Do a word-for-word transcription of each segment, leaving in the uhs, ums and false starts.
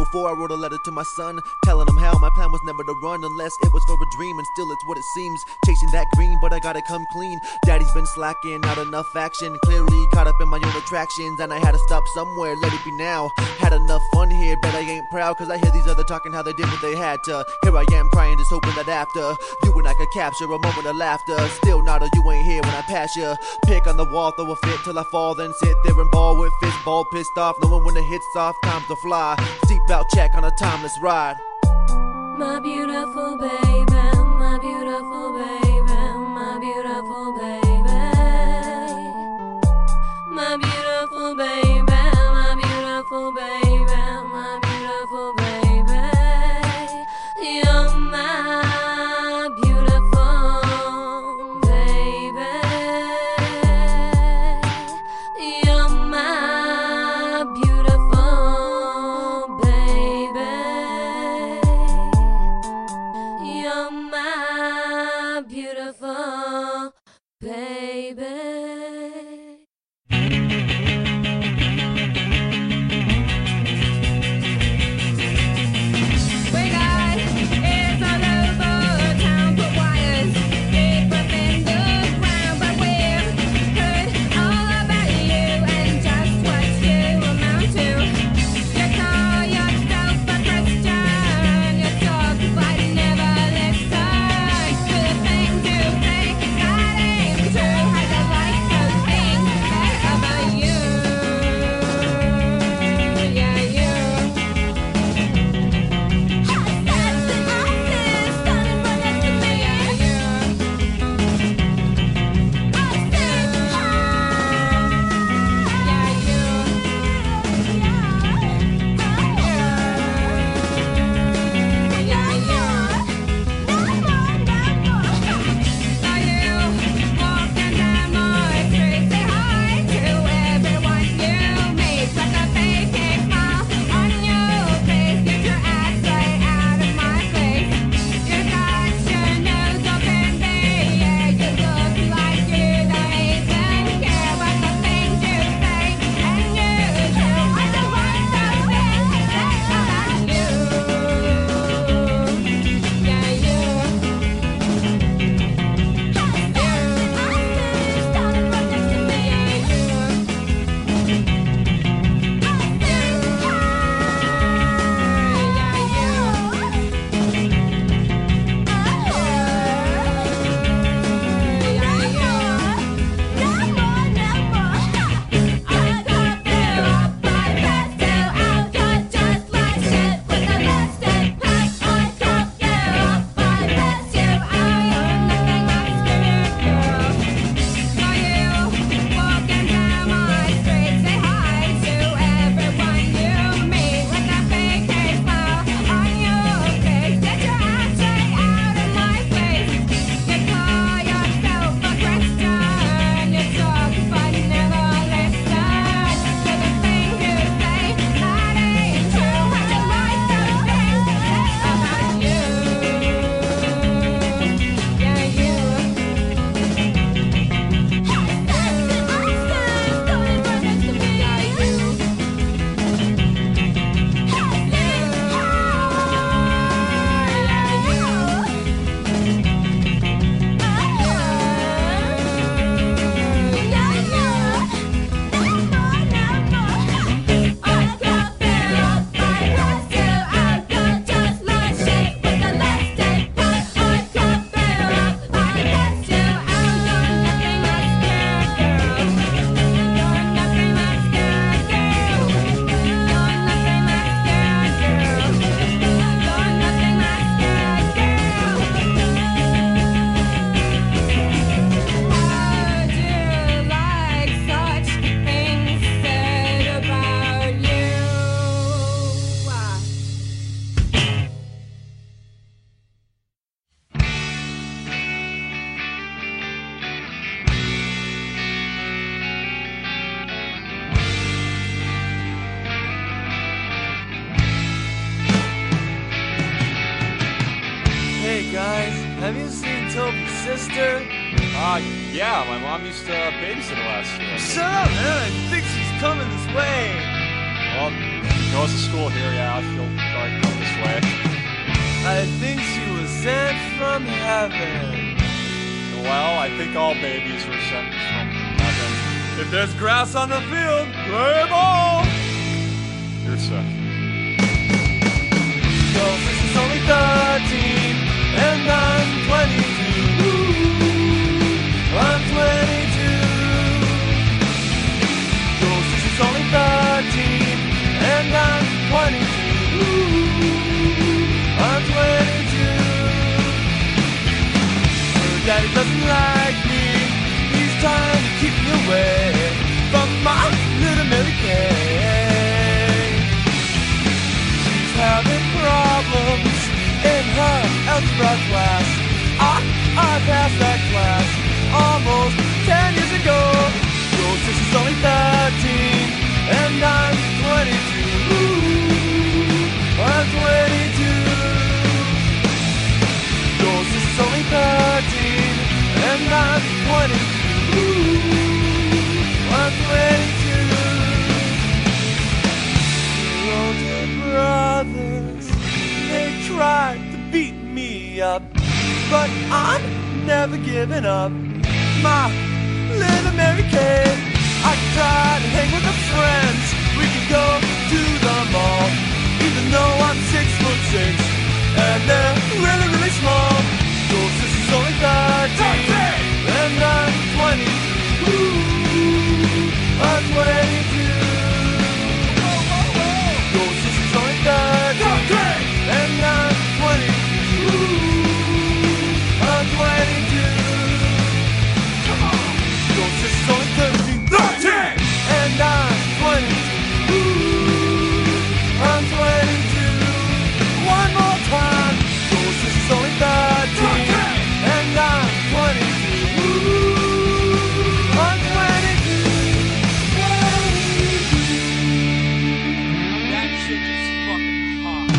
oh four, I wrote a letter to my son, telling him how my plan was never to run unless it was for a dream, and still it's what it seems. Chasing that green, but I gotta come clean. Daddy's been slacking, not enough action. Clearly caught up in my own attractions, and I had to stop somewhere, let it be now. Had enough fun here, bet I ain't proud, cause I hear these other talking how they did what they had to. Here I am crying, just hoping that after you and I could capture a moment of laughter. Still not a you ain't here when I pass you. Pick on the wall, throw a fit till I fall, then sit there and ball with fist ball pissed off, knowing when the hits off, time to fly. Seatbelt check on a timeless ride. My beautiful baby, my beautiful baby, my beautiful baby, my beautiful baby, my beautiful baby, my beautiful baby. You're my beautiful baby. You're my beautiful baby. You're my beautiful baby. Hey guys, have you seen Toby's sister? Uh, yeah, my mom used to uh, babysit her last year. Shut up, man! I think she's coming this way! Well, Goes to school here, yeah, I feel dark come this way. I think she was sent from heaven. Well, I think all babies were sent from heaven. If there's grass on the field, play ball! You're sick. Yo, this is only thirteen, and I'm twenty-two. I'm twenty-two. Yo, this is only thirteen, and I'm twenty-two. I'm twenty-two. Her daddy doesn't like me. He's trying to keep me away from my little Mary Kay. She's having problems in her algebra class. I, I passed that class almost ten years ago. Your sister's only thirteen, and I'm twenty-two. I'm twenty-two. Your sister's only thirteen, and I'm twenty-two. I'm twenty-two. Your older brothers, they tried to beat me up, but I'm never giving up. My little Mary Kay, I can try to hang with my friends. We can go to the mall, even though I'm six foot six, and they're really, really small. Your sister's only thirteen, and I'm twenty-two. I'm twenty-two. Your sister's only thirteen, and I'm twenty-two. I'm twenty-two. Your sister's only thirteen, thirteen, and I'm twenty-two. I'm twenty-two. One more time. Your sister's only thirteen, and I'm twenty-two. I'm twenty-two. That chick is fucking hot.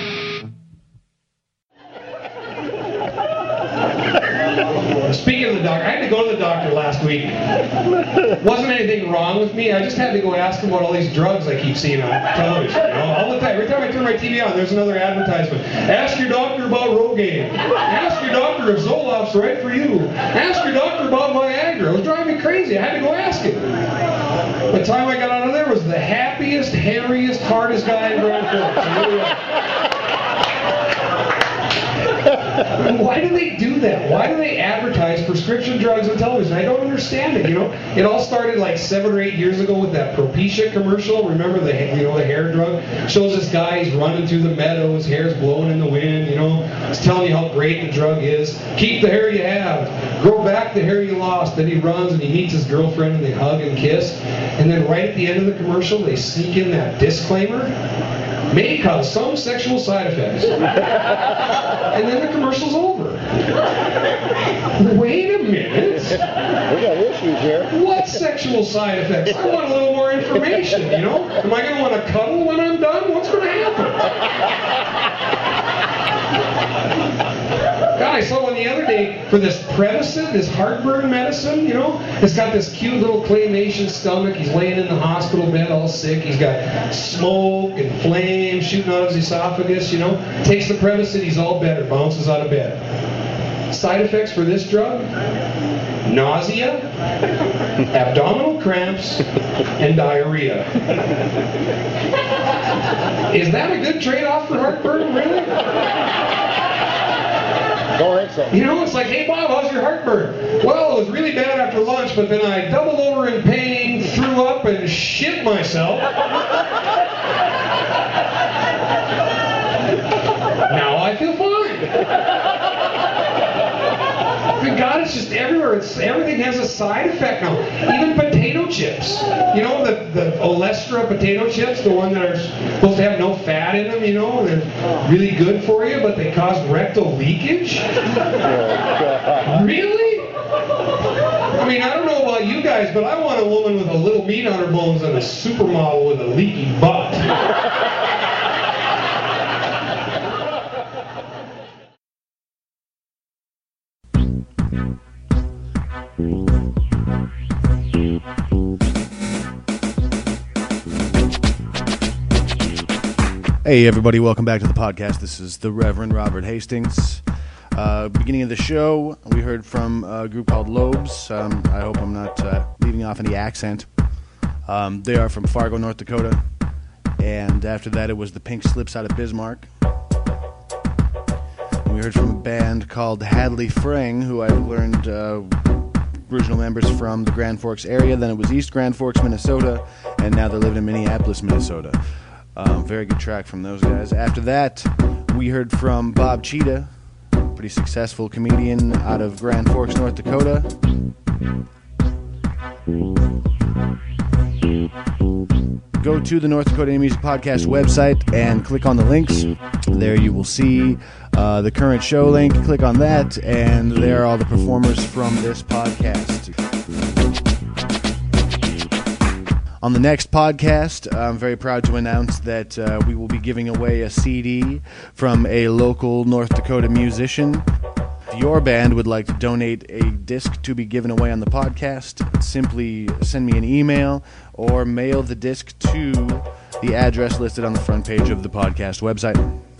Speaking of the doctor, I had to go to the doctor last week. Wasn't anything wrong with me. I just had to go ask him about all these drugs I keep seeing on television. You know, all the time. Every time I turn my T V on, there's another advertisement. Ask your doctor about Rogaine. Ask your doctor if Zoloft's right for you. Ask your doctor about Viagra. It was driving me crazy. I had to go ask him. By the time I got out of there, was the happiest, hairiest, hardest guy in Grand Forks. So here we are. Why do they do that? Why do they advertise prescription drugs on television? I don't understand it, you know? It all started like seven or eight years ago with that Propecia commercial. Remember the, you know, the hair drug? Shows this guy, he's running through the meadow, his hair's blowing in the wind, you know? It's telling you how great the drug is. Keep the hair you have. Grow back the hair you lost. Then he runs and he meets his girlfriend and they hug and kiss. And then right at the end of the commercial, they sneak in that disclaimer. May cause some sexual side effects. And then the commercial's over. Wait a minute. We got issues here. What sexual side effects? I want a little more information, you know? Am I going to want to cuddle when I'm done? What's going to happen? God, I saw one the other day for this Prevacid, this heartburn medicine, you know? It's got this cute little claymation stomach. He's laying in the hospital bed all sick. He's got smoke and flames shooting out of his esophagus, you know? Takes the Prevacid, he's all better, bounces out of bed. Side effects for this drug? Nausea, abdominal cramps, and diarrhea. Is that a good trade-off for heartburn, really? Don't think so. You know, it's like, hey Bob, how's your heartburn? Well, it was really bad after lunch, but then I doubled over in pain, threw up, and shit myself. Now I feel fine. Good God, it's just everywhere. It's, everything has a side effect now. Even potato chips. You know, the, the Olestra potato chips, the one that are supposed to have no fat in them, you know, and they're really good for you, but they cause rectal leakage? Really? I mean, I don't know about you guys, but I want a woman with a little meat on her bones and a supermodel with a leaky butt. Hey everybody, welcome back to the podcast. This is the Reverend Robert Hastings. Uh, beginning of the show, we heard from a group called Lobes. Um, I hope I'm not uh, leaving off any accent. Um, they are from Fargo, North Dakota. And after that, it was the Pink Slips out of Bismarck. And we heard from a band called Hadley Frang, who I learned uh, original members from the Grand Forks area. Then it was East Grand Forks, Minnesota, and now they're living in Minneapolis, Minnesota. Um, very good track from those guys. After that, we heard from Bob Cheetah, pretty successful comedian out of Grand Forks, North Dakota. Go to the North Dakota Indie Music Podcast website and click on the links. There you will see uh, the current show link. Click on that, and there are all the performers from this podcast. On the next podcast, I'm very proud to announce that uh, we will be giving away a C D from a local North Dakota musician. If your band would like to donate a disc to be given away on the podcast, simply send me an email or mail the disc to the address listed on the front page of the podcast website.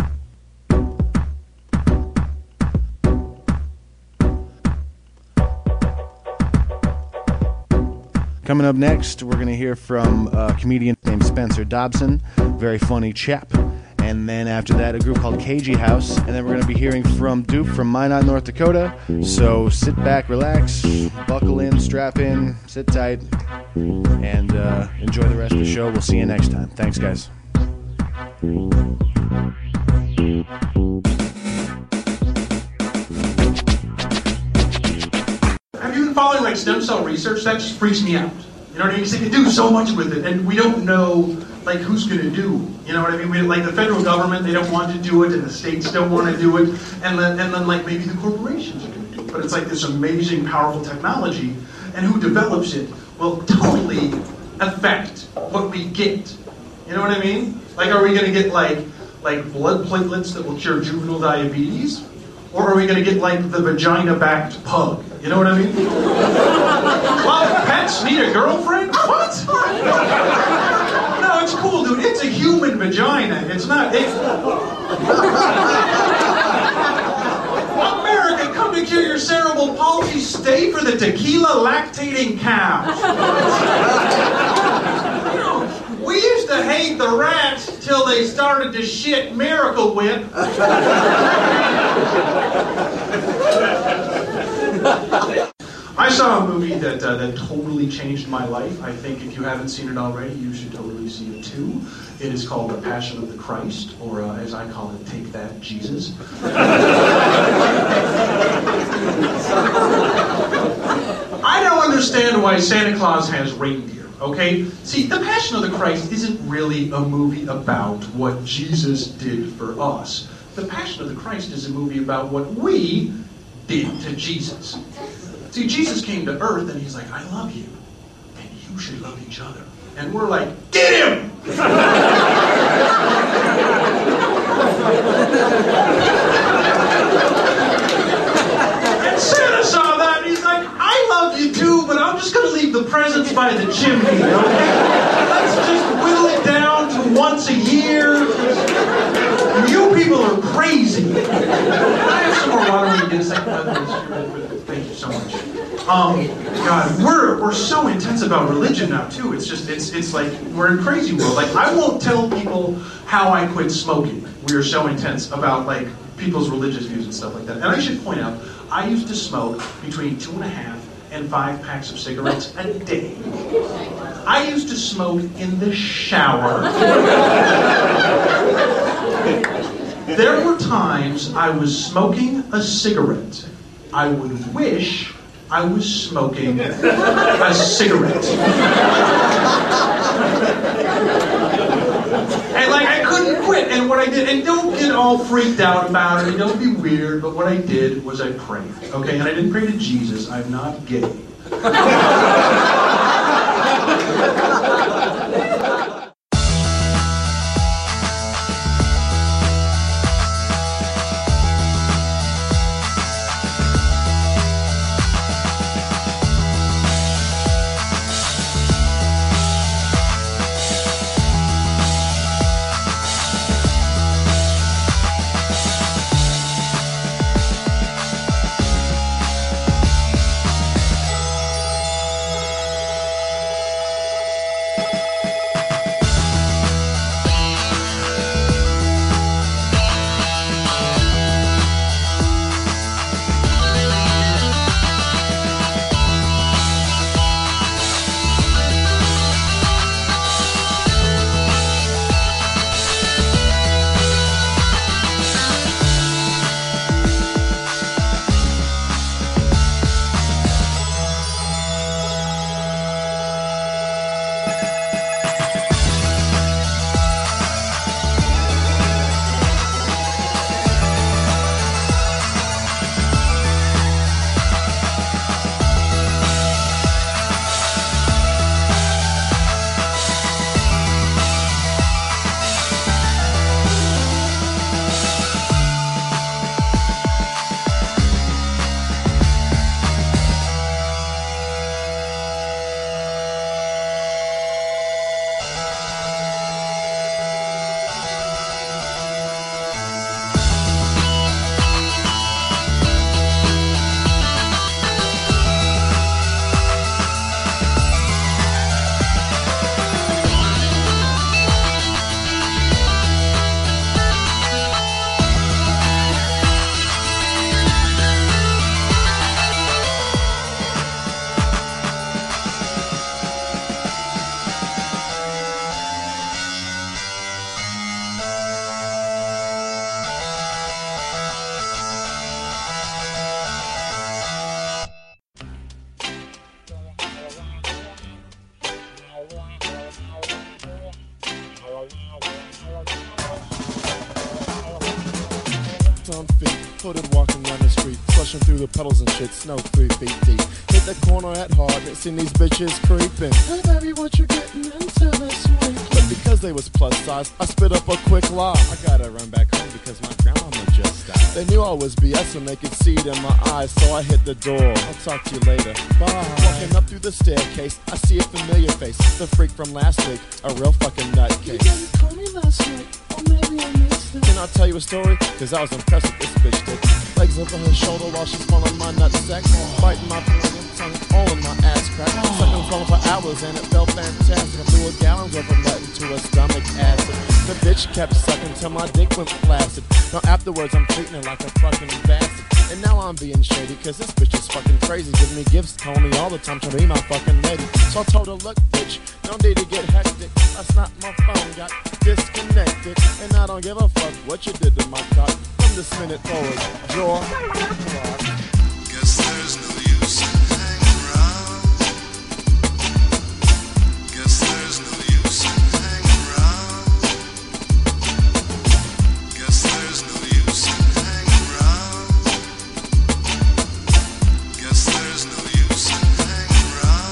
Coming up next, we're going to hear from a comedian named Spencer Dobson, very funny chap. And then after that, a group called K G House. And then we're going to be hearing from Dupe from Minot, North Dakota. So sit back, relax, buckle in, strap in, sit tight, and uh, enjoy the rest of the show. We'll see you next time. Thanks, guys. Have you been following like stem cell research? That just freaks me out. You know what I mean? Because they can do so much with it, and we don't know like who's going to do. You know what I mean? We, like the federal government, they don't want to do it, and the states don't want to do it, and then and then like maybe the corporations are going to do it. But it's like this amazing, powerful technology, and who develops it will totally affect what we get. You know what I mean? Like, are we going to get like like blood platelets that will cure juvenile diabetes? Or are we going to get, like, the vagina-backed pug? You know what I mean? Well, pets need a girlfriend? What? No, it's cool, dude. It's a human vagina. It's not... It's... America, come to cure your cerebral palsy. Stay for the tequila-lactating cows. You know, we used to hate the rats till they started to shit Miracle Whip. I saw a movie that uh, that totally changed my life. I think if you haven't seen it already, you should totally see it too. It is called The Passion of the Christ, or uh, as I call it, Take That, Jesus. I don't understand why Santa Claus has reindeer. Okay? See, The Passion of the Christ isn't really a movie about what Jesus did for us. The Passion of the Christ is a movie about what we did to Jesus. See, Jesus came to earth and he's like, I love you, and you should love each other. And we're like, get him! And Santa saw that and he's like, I love you too, but I'm just going to leave the presents by the chimney, okay? Let's just whittle it down to once a year. You people are crazy. I have some more water when you get a second. Thank you so much. Um, God, we're we're so intense about religion now too. It's just it's it's like we're in a crazy world. Like I won't tell people how I quit smoking. We are so intense about like people's religious views and stuff like that. And I should point out, I used to smoke between two and a half and five packs of cigarettes a day. I used to smoke in the shower. There were times I was smoking a cigarette. I would wish I was smoking a cigarette. And like I couldn't quit. And what I did, and don't get all freaked out about it, and don't be weird, but what I did was I prayed. Okay, and I didn't pray to Jesus. I'm not gay. on feet, hooded walking down the street, slushing through the puddles and shit, snow three feet deep. Hit the corner at hard, and seen these bitches creeping. Hey baby, what you getting into this week? But because they was plus size, I spit up a quick lie. I gotta run back home because my grandmama just died. They knew I was BSing, they could see it in my eyes, so I hit the door. I'll talk to you later. Bye. Walking up through the staircase, I see a familiar face. The freak from last week, a real fucking nutcase. You didn't call me last week, or maybe I missed it. Can I tell you a story? Cause I was impressed with this bitch dick. Legs over her shoulder while she's swallowing my nutsack. Biting my finger, tongue all in my ass crack. Sucking swallow for hours and it felt fantastic. I threw a gallons of her nut into her stomach acid. The bitch kept sucking till my dick went flaccid. Now afterwards I'm treating her like a fucking bastard. And now I'm being shady cause this bitch is fucking crazy. Giving me gifts, telling me all the time to be my fucking lady. So I told her, look bitch, no need to get hectic. Last night my phone got disconnected. And I don't give a fuck what you did to my cock. From this minute forward, jaw. Guess there's no use in hanging around. Guess there's no use in hanging around. Guess there's no use in hanging around. Guess there's no use in hanging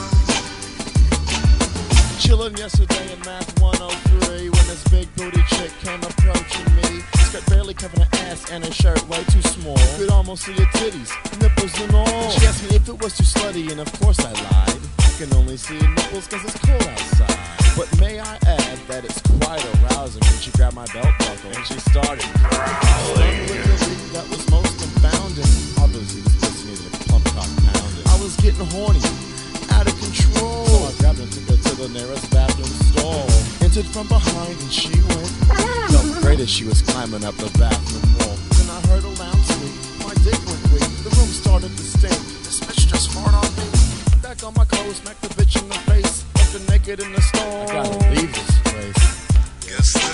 around. Chillin' yesterday in Math one oh three when this big booty chick came approaching me. Skirt barely covering her ass and her shirt way too small. Could almost see her titties, nipples and all. She asked me if it was too slutty and of course I lied. I can only see her nipples cause it's cold outside. But may I add that it's quite arousing when she grabbed my belt buckle and she started crawling with the beat that was most confounding. Obviously this bitch needed a plump cock pounding. I was getting horny, out of control. So I grabbed her and took her to the nearest bathroom stall. Entered from behind and she went. Felt great as she was climbing up the bathroom wall. Then I heard a loud squeak. My dick went weak. The room started to stink. This bitch just farted on me. Back on my clothes, smacked the bitch in the face. Left her naked in the stall. I gotta leave this place. Guess